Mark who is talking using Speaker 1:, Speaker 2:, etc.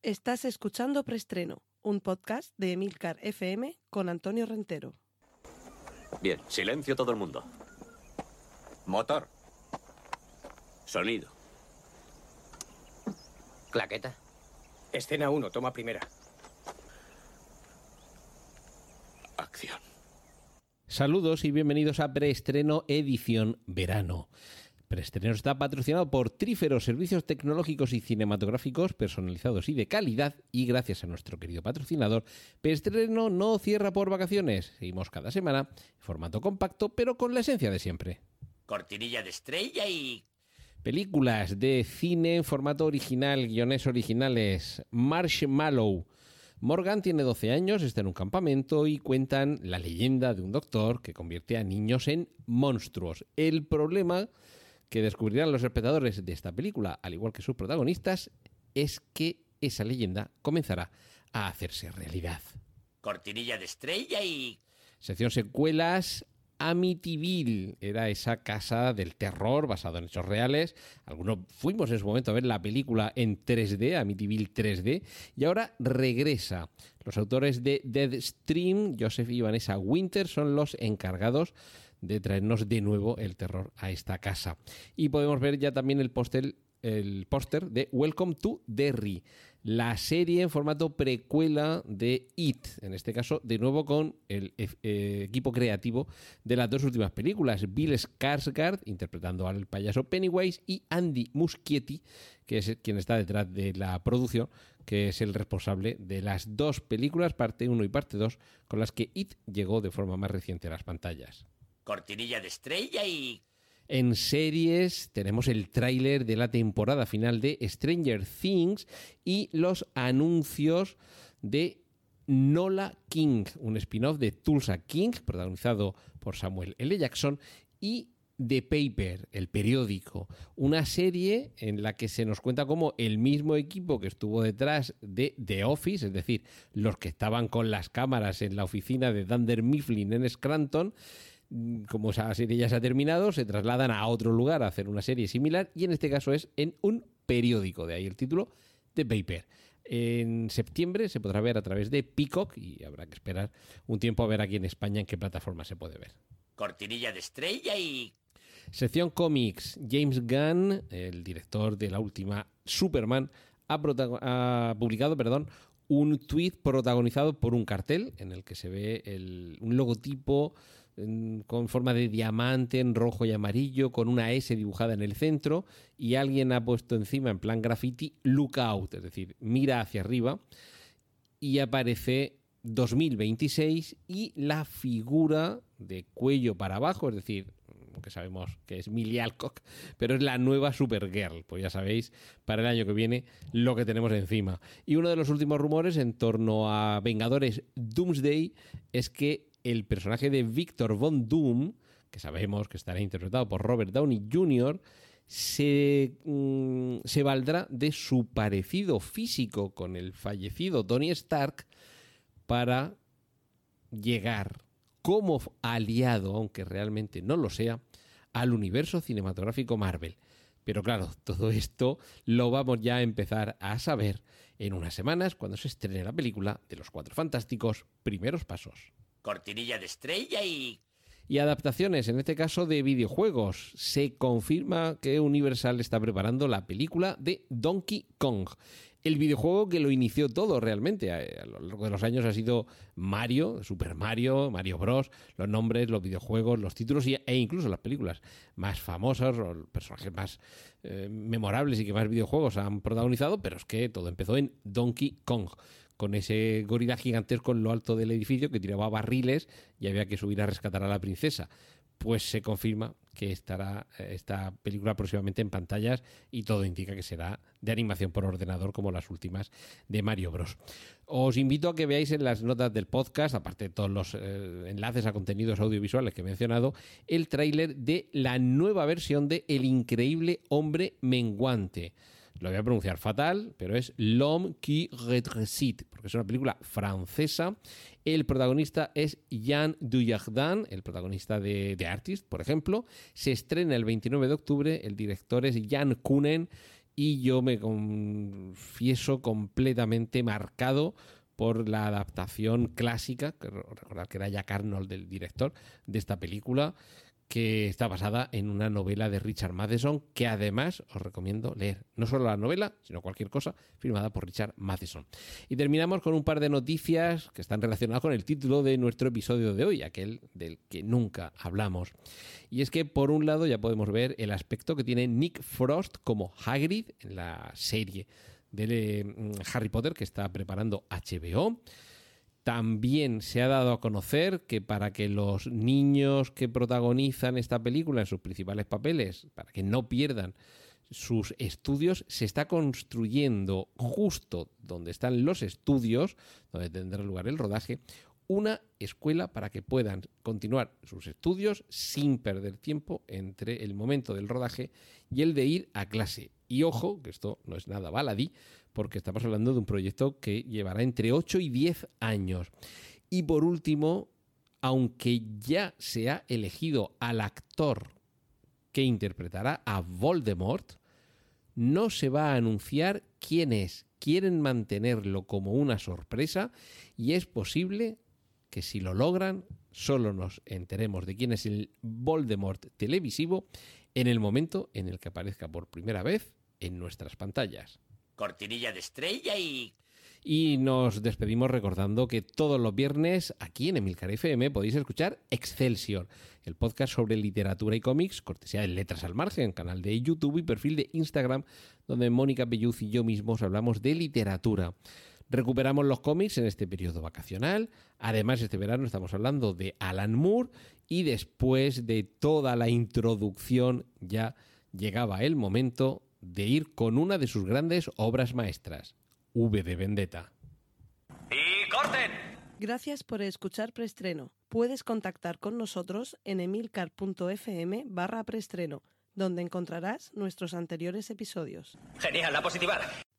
Speaker 1: Estás escuchando Preestreno, un podcast de Emilcar FM con Antonio Rentero.
Speaker 2: Bien, silencio todo el mundo.
Speaker 3: Motor.
Speaker 2: Sonido.
Speaker 4: Claqueta.
Speaker 5: Escena 1, toma primera.
Speaker 2: Acción.
Speaker 6: Saludos y bienvenidos a Preestreno edición verano. Preestreno está patrocinado por Trífero, servicios tecnológicos y cinematográficos personalizados y de calidad, y gracias a nuestro querido patrocinador, Preestreno no cierra por vacaciones. Seguimos cada semana en formato compacto, pero con la esencia de siempre.
Speaker 4: Cortinilla de estrella y...
Speaker 6: Películas de cine en formato original, guiones originales. Marshmallow. Morgan tiene 12 años, está en un campamento y cuentan la leyenda de un doctor que convierte a niños en monstruos. El problema que descubrirán los espectadores de esta película, al igual que sus protagonistas, es que esa leyenda comenzará a hacerse realidad.
Speaker 4: Cortinilla de estrella y...
Speaker 6: Sección secuelas. Amityville era esa casa del terror basado en hechos reales. Algunos fuimos en su momento a ver la película en 3D, Amityville 3D, y ahora regresa. Los autores de Deadstream, Joseph y Vanessa Winter, son los encargados de traernos de nuevo el terror a esta casa. Y podemos ver ya también el póster de Welcome to Derry, la serie en formato precuela de It, en este caso de nuevo con el equipo creativo de las dos últimas películas, Bill Skarsgård interpretando al payaso Pennywise y Andy Muschietti, que es quien está detrás de la producción, que es el responsable de las dos películas, parte 1 y parte 2, con las que It llegó de forma más reciente a las pantallas.
Speaker 4: Cortinilla de estrella y...
Speaker 6: En series tenemos el tráiler de la temporada final de Stranger Things y los anuncios de Nola King, un spin-off de Tulsa King, protagonizado por Samuel L. Jackson, y The Paper, el periódico, una serie en la que se nos cuenta cómo el mismo equipo que estuvo detrás de The Office, es decir, los que estaban con las cámaras en la oficina de Dunder Mifflin en Scranton, como esa serie ya se ha terminado, se trasladan a otro lugar a hacer una serie similar, y en este caso es en un periódico, de ahí el título, The Paper. En septiembre se podrá ver a través de Peacock y habrá que esperar un tiempo a ver aquí en España en qué plataforma se puede ver.
Speaker 4: Cortinilla de estrella y...
Speaker 6: Sección cómics. James Gunn, el director de la última Superman, ha publicado un tuit protagonizado por un cartel en el que se ve un logotipo con forma de diamante en rojo y amarillo, con una S dibujada en el centro, y alguien ha puesto encima en plan graffiti "Look out", es decir, mira hacia arriba, y aparece 2026 y la figura de cuello para abajo, es decir, que sabemos que es Millie Alcock, pero es la nueva Supergirl, pues ya sabéis para el año que viene lo que tenemos encima. Y uno de los últimos rumores en torno a Vengadores Doomsday es que el personaje de Victor Von Doom, que sabemos que estará interpretado por Robert Downey Jr., se valdrá de su parecido físico con el fallecido Tony Stark para llegar como aliado, aunque realmente no lo sea, al universo cinematográfico Marvel. Pero claro, todo esto lo vamos ya a empezar a saber en unas semanas cuando se estrene la película de los Cuatro Fantásticos, Primeros Pasos.
Speaker 4: Cortinilla de estrella y...
Speaker 6: Y adaptaciones, en este caso de videojuegos. Se confirma que Universal está preparando la película de Donkey Kong. El videojuego que lo inició todo realmente. A lo largo de los años ha sido Mario, Super Mario, Mario Bros. Los nombres, los videojuegos, los títulos e incluso las películas más famosas, o los personajes más memorables y que más videojuegos han protagonizado, pero es que todo empezó en Donkey Kong, con ese gorila gigantesco en lo alto del edificio que tiraba barriles y había que subir a rescatar a la princesa. Pues se confirma que estará esta película próximamente en pantallas y todo indica que será de animación por ordenador como las últimas de Mario Bros. Os invito a que veáis en las notas del podcast, aparte de todos los enlaces a contenidos audiovisuales que he mencionado, el tráiler de la nueva versión de El Increíble Hombre Menguante. Lo voy a pronunciar fatal, pero es L'Homme qui Rétrécit, porque es una película francesa. El protagonista es Jean Dujardin, el protagonista de Artist, por ejemplo. Se estrena el 29 de octubre, el director es Jan Kunen y yo me confieso completamente marcado por la adaptación clásica, que recordad que era Jack Arnold el director de esta película, que está basada en una novela de Richard Matheson, que además os recomiendo leer. No solo la novela, sino cualquier cosa firmada por Richard Matheson. Y terminamos con un par de noticias que están relacionadas con el título de nuestro episodio de hoy, aquel del que nunca hablamos. Y es que, por un lado, ya podemos ver el aspecto que tiene Nick Frost como Hagrid en la serie de Harry Potter que está preparando HBO. También se ha dado a conocer que para que los niños que protagonizan esta película en sus principales papeles, para que no pierdan sus estudios, se está construyendo justo donde están los estudios, donde tendrá lugar el rodaje, una escuela para que puedan continuar sus estudios sin perder tiempo entre el momento del rodaje y el de ir a clase. Y ojo, que esto no es nada baladí, porque estamos hablando de un proyecto que llevará entre 8 y 10 años. Y por último, aunque ya se ha elegido al actor que interpretará a Voldemort, no se va a anunciar quién es. Quieren mantenerlo como una sorpresa y es posible que si lo logran, solo nos enteremos de quién es el Voldemort televisivo en el momento en el que aparezca por primera vez en nuestras pantallas.
Speaker 4: Cortinilla de estrella y...
Speaker 6: Y nos despedimos recordando que todos los viernes aquí en Emilcar FM podéis escuchar Excelsior, el podcast sobre literatura y cómics, cortesía de Letras al Margen, canal de YouTube y perfil de Instagram, donde Mónica Belluz y yo mismos hablamos de literatura. Recuperamos los cómics en este periodo vacacional. Además, este verano estamos hablando de Alan Moore y después de toda la introducción ya llegaba el momento de ir con una de sus grandes obras maestras, V de Vendetta.
Speaker 3: ¡Y corten!
Speaker 1: Gracias por escuchar Preestreno. Puedes contactar con nosotros en emilcar.fm/preestreno, donde encontrarás nuestros anteriores episodios.
Speaker 3: Genial, la positiva.